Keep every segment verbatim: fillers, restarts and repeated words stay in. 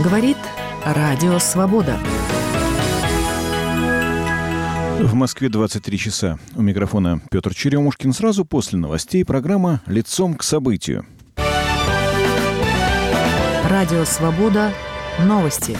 Говорит Радио Свобода. В Москве двадцать три часа. У микрофона Петр Черемушкин. Сразу после новостей программа «Лицом к событию». Радио Свобода. Новости.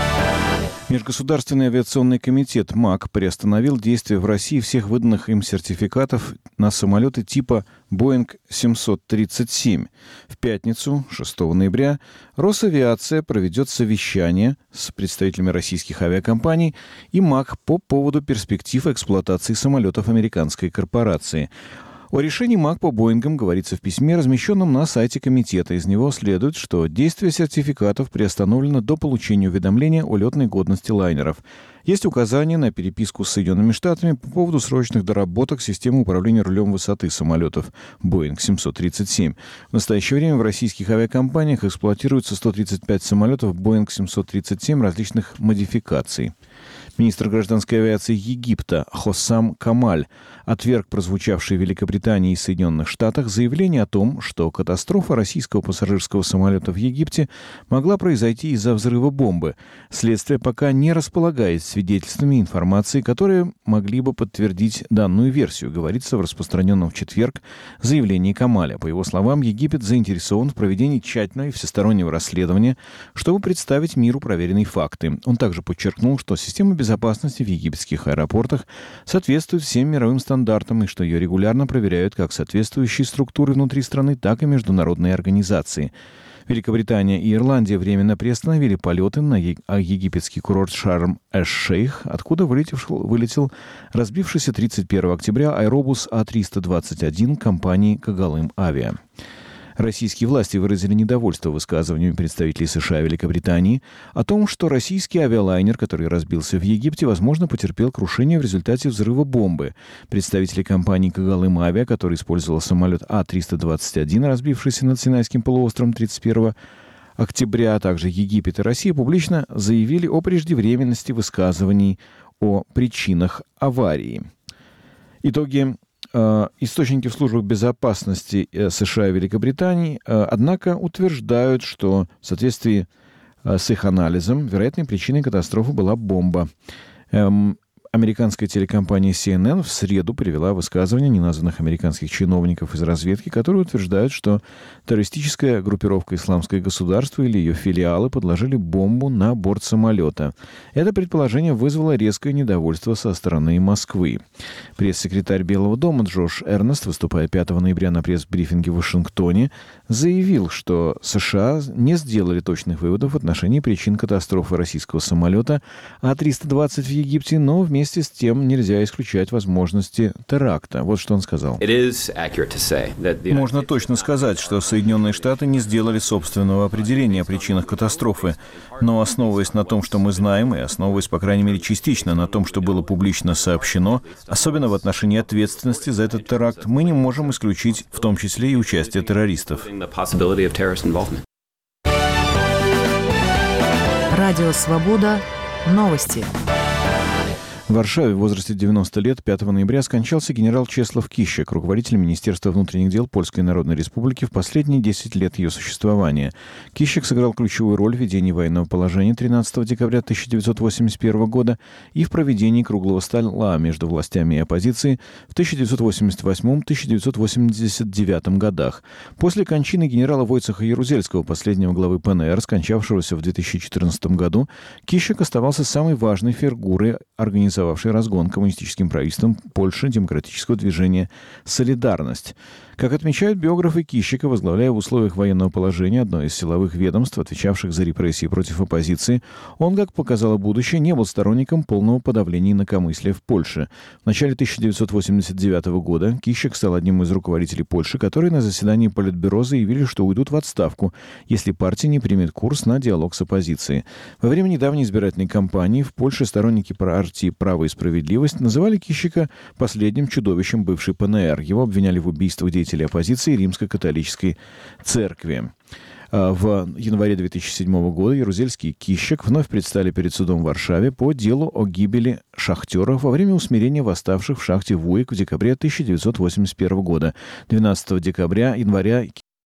Межгосударственный авиационный комитет МАК приостановил действие в России всех выданных им сертификатов на самолеты типа Боинг семьсот тридцать семь. В пятницу, шестого ноября, Росавиация проведет совещание с представителями российских авиакомпаний и МАК по поводу перспектив эксплуатации самолетов американской корпорации. О решении МАК по Боингам говорится в письме, размещенном на сайте комитета. Из него следует, что действие сертификатов приостановлено до получения уведомления о летной годности лайнеров. Есть указания на переписку с Соединенными Штатами по поводу срочных доработок системы управления рулем высоты самолетов Боинг семьсот тридцать семь. В настоящее время в российских авиакомпаниях эксплуатируется сто тридцать пять самолетов Боинг семьсот тридцать семь различных модификаций. Министр гражданской авиации Египта Хоссам Камаль отверг прозвучавшие в Великобритании и Соединенных Штатах заявление о том, что катастрофа российского пассажирского самолета в Египте могла произойти из-за взрыва бомбы. Следствие пока не располагает свидетельствами и информацией, которые могли бы подтвердить данную версию, говорится в распространенном в четверг заявлении Камаля. По его словам, Египет заинтересован в проведении тщательного и всестороннего расследования, чтобы представить миру проверенные факты. Он также подчеркнул, что система безопасности в египетских аэропортах соответствует всем мировым стандартам и что ее регулярно проверяют как соответствующие структуры внутри страны, так и международные организации. Великобритания и Ирландия временно приостановили полеты на египетский курорт Шарм-эш-Шейх, откуда вылетел, вылетел разбившийся тридцать первого октября аэробус А триста двадцать один компании «Когалым Авиа». Российские власти выразили недовольство высказываниями представителей США и Великобритании о том, что российский авиалайнер, который разбился в Египте, возможно, потерпел крушение в результате взрыва бомбы. Представители компании «Когалым Авиа», который использовал самолет А триста двадцать один, разбившийся над Синайским полуостровом тридцать первого октября, а также Египет и Россия, публично заявили о преждевременности высказываний о причинах аварии. Итоги. Источники в службах безопасности США и Великобритании, однако, утверждают, что в соответствии с их анализом вероятной причиной катастрофы была бомба. Американская телекомпания Си Эн Эн в среду привела высказывания неназванных американских чиновников из разведки, которые утверждают, что террористическая группировка «Исламское государство» или ее филиалы подложили бомбу на борт самолета. Это предположение вызвало резкое недовольство со стороны Москвы. Пресс-секретарь Белого дома Джош Эрнест, выступая пятого ноября на пресс-брифинге в Вашингтоне, заявил, что США не сделали точных выводов в отношении причин катастрофы российского самолета А триста двадцать в Египте, но вместе Вместе с тем нельзя исключать возможности теракта. Вот что он сказал. Можно точно сказать, что Соединенные Штаты не сделали собственного определения о причинах катастрофы. Но основываясь на том, что мы знаем, и основываясь, по крайней мере, частично на том, что было публично сообщено, особенно в отношении ответственности за этот теракт, мы не можем исключить в том числе и участие террористов. Радио Свобода. Новости. В Варшаве в возрасте девяноста лет пятого ноября скончался генерал Чеслав Кищек, руководитель Министерства внутренних дел Польской Народной Республики в последние десять лет ее существования. Кищек сыграл ключевую роль в введении военного положения тринадцатого декабря тысяча девятьсот восемьдесят первого года и в проведении круглого стола между властями и оппозицией в тысяча девятьсот восемьдесят восьмом — тысяча девятьсот восемьдесят девятом годах. После кончины генерала Войцеха Ярузельского, последнего главы Пэ Эн Эр, скончавшегося в две тысячи четырнадцатом году, Кищек оставался самой важной фигурой организации, организовавший разгон коммунистическим правительством Польши демократического движения «Солидарность». Как отмечают биографы Кищека, возглавляя в условиях военного положения одно из силовых ведомств, отвечавших за репрессии против оппозиции, он, как показало будущее, не был сторонником полного подавления инакомыслия в Польше. В начале тысяча девятьсот восемьдесят девятого года Кищек стал одним из руководителей Польши, которые на заседании Политбюро заявили, что уйдут в отставку, если партия не примет курс на диалог с оппозицией. Во время недавней избирательной кампании в Польше сторонники партии «Право и справедливость» называли Кищека последним чудовищем бывшей Пэ Эн Эр. Его обвиняли в убийствах деятелей оппозиции Римско-католической церкви. В январе две тысячи седьмого года Ярузельский и Кищек вновь предстали перед судом в Варшаве по делу о гибели шахтеров во время усмирения восставших в шахте Вуйк в декабре тысяча девятьсот восемьдесят первого года. двенадцатого декабря января